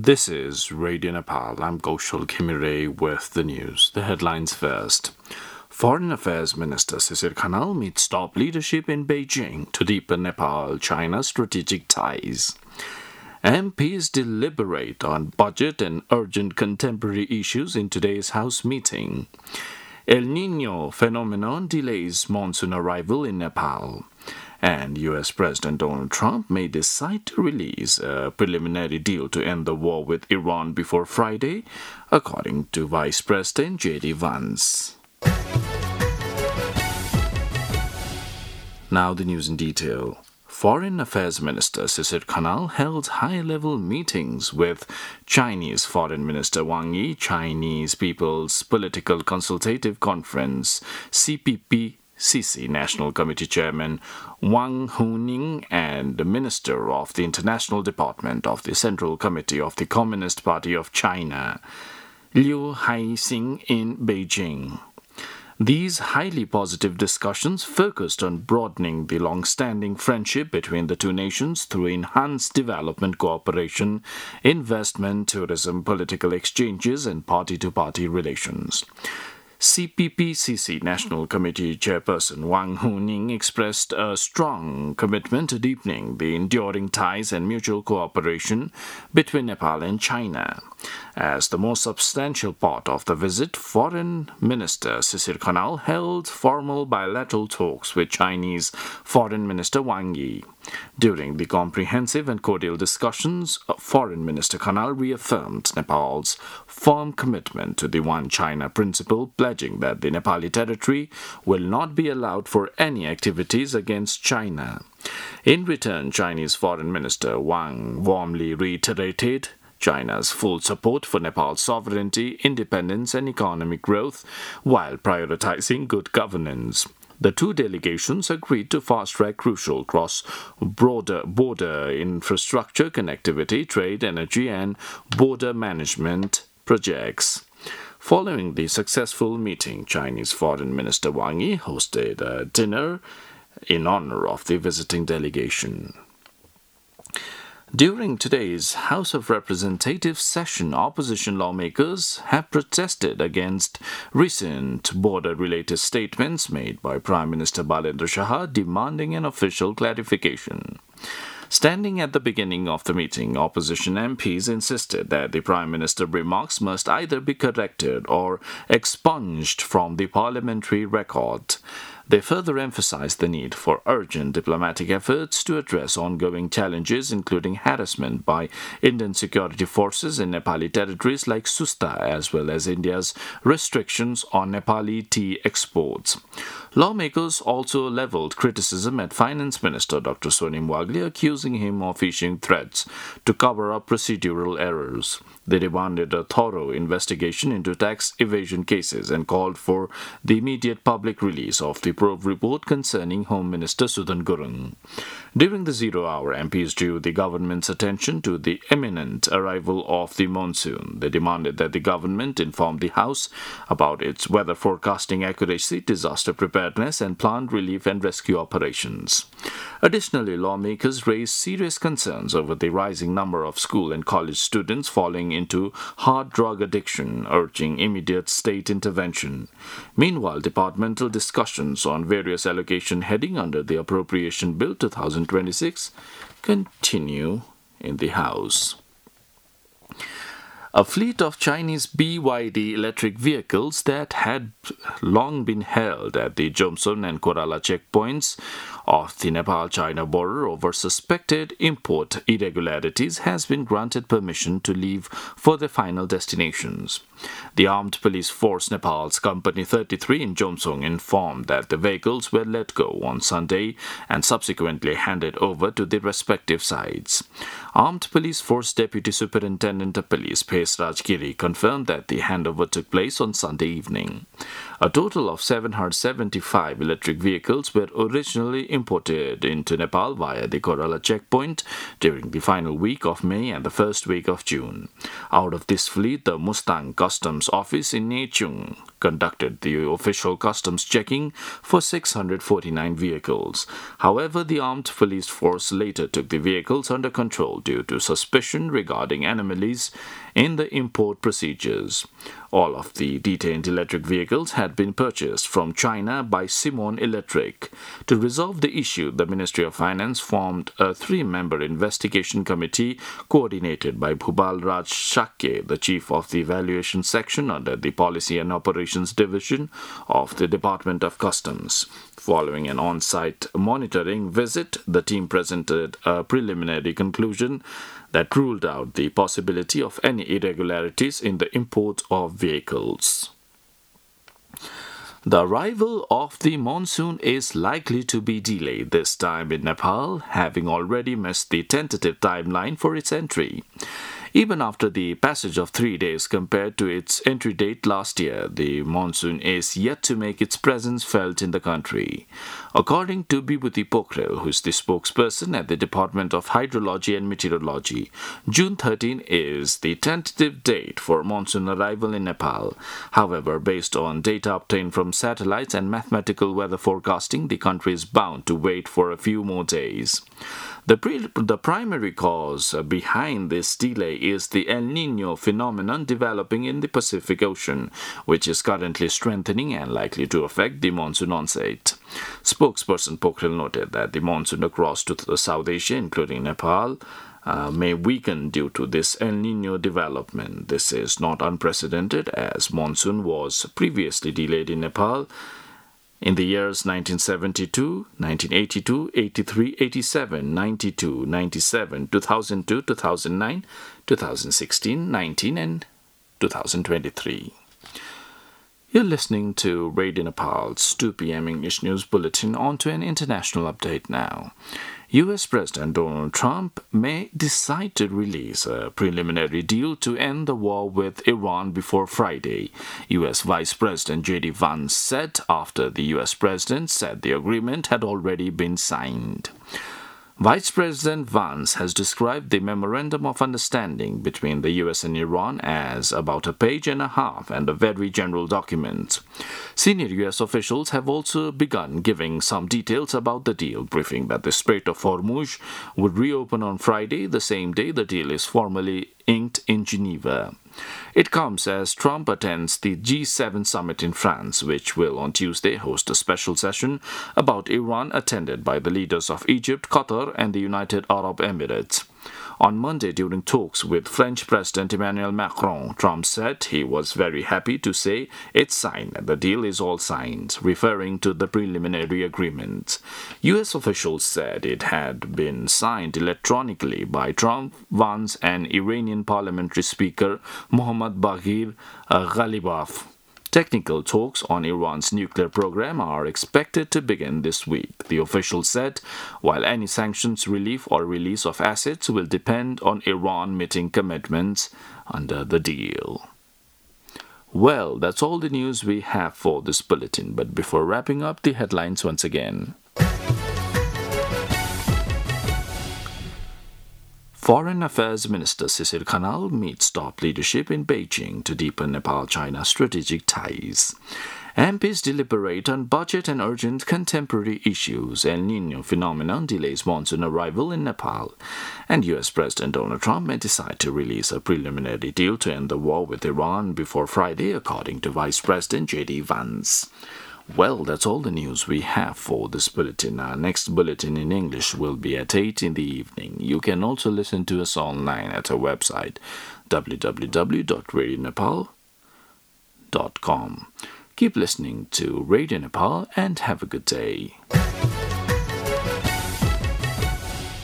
This is Radio Nepal. I'm Kaushal Khimire with the news. The headlines first. Foreign Affairs Minister Sisir Khanal meets top leadership in Beijing to deepen Nepal-China strategic ties. MPs deliberate on budget and urgent contemporary issues in today's House meeting. El Niño phenomenon delays monsoon arrival in Nepal. And U.S. President Donald Trump may decide to release a preliminary deal to end the war with Iran before Friday, according to Vice President J.D. Vance. Now the news in detail. Foreign Affairs Minister Sisir Khanal held high-level meetings with Chinese Foreign Minister Wang Yi, Chinese People's Political Consultative Conference, CPPCC National Committee Chairman Wang Huning and the Minister of the International Department of the Central Committee of the Communist Party of China, Liu Haixing, in Beijing. These highly positive discussions focused on broadening the long-standing friendship between the two nations through enhanced development cooperation, investment, tourism, political exchanges, and party-to-party relations. CPPCC National Committee Chairperson Wang Huning expressed a strong commitment to deepening the enduring ties and mutual cooperation between Nepal and China. As the most substantial part of the visit, Foreign Minister Sisir Khanal held formal bilateral talks with Chinese Foreign Minister Wang Yi. During the comprehensive and cordial discussions, Foreign Minister Khanal reaffirmed Nepal's firm commitment to the One China principle, pledging that the Nepali territory will not be allowed for any activities against China. In return, Chinese Foreign Minister Wang warmly reiterated China's full support for Nepal's sovereignty, independence, and economic growth, while prioritizing good governance. The two delegations agreed to fast-track crucial cross-border infrastructure, connectivity, trade, energy, and border management projects. Following the successful meeting, Chinese Foreign Minister Wang Yi hosted a dinner in honor of the visiting delegation. During today's House of Representatives session, opposition lawmakers have protested against recent border-related statements made by Prime Minister Balendra Shah demanding an official clarification. Standing at the beginning of the meeting, opposition MPs insisted that the Prime Minister's remarks must either be corrected or expunged from the parliamentary record. They further emphasized the need for urgent diplomatic efforts to address ongoing challenges, including harassment by Indian security forces in Nepali territories like Susta, as well as India's restrictions on Nepali tea exports. Lawmakers also leveled criticism at Finance Minister Dr. Sonim Wagle, accusing him of issuing threats to cover up procedural errors. They demanded a thorough investigation into tax evasion cases and called for the immediate public release of the probe report concerning Home Minister Sudan Gurung. During the 0 hour, MPs drew the government's attention to the imminent arrival of the monsoon. They demanded that the government inform the House about its weather forecasting accuracy, disaster preparedness, and planned relief and rescue operations. Additionally, lawmakers raised serious concerns over the rising number of school and college students falling into hard drug addiction, urging immediate state intervention. Meanwhile, departmental discussions on various allocation heading under the Appropriation Bill 2026 continue in the House. A fleet of Chinese BYD electric vehicles that had long been held at the Jomsom and Korala checkpoints of the Nepal-China border over suspected import irregularities has been granted permission to leave for their final destinations. The Armed Police Force Nepal's Company 33 in Jomsom informed that the vehicles were let go on Sunday and subsequently handed over to their respective sides. Armed Police Force Deputy Superintendent of Police Pace Rajgiri confirmed that the handover took place on Sunday evening. A total of 775 electric vehicles were originally imported into Nepal via the Korala checkpoint during the final week of May and the first week of June. Out of this fleet, the Mustang Customs Office in Nechung conducted the official customs checking for 649 vehicles. However, the armed police force later took the vehicles under control due to suspicion regarding anomalies in the import procedures. All of the detained electric vehicles had been purchased from China by Simon Electric. To resolve the issue, the Ministry of Finance formed a 3-member investigation committee coordinated by Bhupal Raj Shakya, the chief of the evaluation section under the Policy and Operations Division of the Department of Customs. Following an on-site monitoring visit, the team presented a preliminary conclusion that ruled out the possibility of any irregularities in the import of vehicles. The arrival of the monsoon is likely to be delayed this time in Nepal, having already missed the tentative timeline for its entry. Even after the passage of 3 days compared to its entry date last year, the monsoon is yet to make its presence felt in the country. According to Bibhuti Pokhrel, who is the spokesperson at the Department of Hydrology and Meteorology, June 13 is the tentative date for monsoon arrival in Nepal. However, based on data obtained from satellites and mathematical weather forecasting, the country is bound to wait for a few more days. The primary cause behind this delay is the El Niño phenomenon developing in the Pacific Ocean, which is currently strengthening and likely to affect the monsoon onset. Spokesperson Pokhrel noted that the monsoon across to South Asia, including Nepal, may weaken due to this El Niño development. This is not unprecedented, as monsoon was previously delayed in Nepal in the years 1972, 1982, 83, 87, 92, 97, 2002, 2009, 2016, 19, and 2023. You're listening to Radio Nepal's 2 p.m. English News Bulletin. On to an international update now. U.S. President Donald Trump may decide to release a preliminary deal to end the war with Iran before Friday, U.S. Vice President J.D. Vance said after the U.S. President said the agreement had already been signed. Vice President Vance has described the Memorandum of Understanding between the U.S. and Iran as about a page and a half and a very general document. Senior U.S. officials have also begun giving some details about the deal, briefing that the Strait of Hormuz would reopen on Friday, the same day the deal is formally inked in Geneva. It comes as Trump attends the G7 summit in France, which will on Tuesday host a special session about Iran attended by the leaders of Egypt, Qatar, and the United Arab Emirates. On Monday, during talks with French President Emmanuel Macron, Trump said he was very happy to say it's signed and the deal is all signed, referring to the preliminary agreement. U.S. officials said it had been signed electronically by Trump, Vance, and Iranian parliamentary speaker Mohammad Baghir Ghalibaf. Technical talks on Iran's nuclear program are expected to begin this week, the official said, while any sanctions relief or release of assets will depend on Iran meeting commitments under the deal. Well, that's all the news we have for this bulletin, but before wrapping up, the headlines once again. Foreign Affairs Minister Sisir Khanal meets top leadership in Beijing to deepen Nepal-China strategic ties. MPs deliberate on budget and urgent contemporary issues. El Niño phenomenon delays monsoon arrival in Nepal. And U.S. President Donald Trump may decide to release a preliminary deal to end the war with Iran before Friday, according to Vice President J.D. Vance. Well, that's all the news we have for this bulletin. Our next bulletin in English will be at 8 in the evening. You can also listen to us online at our website, www.radionepal.com. Keep listening to Radio Nepal and have a good day.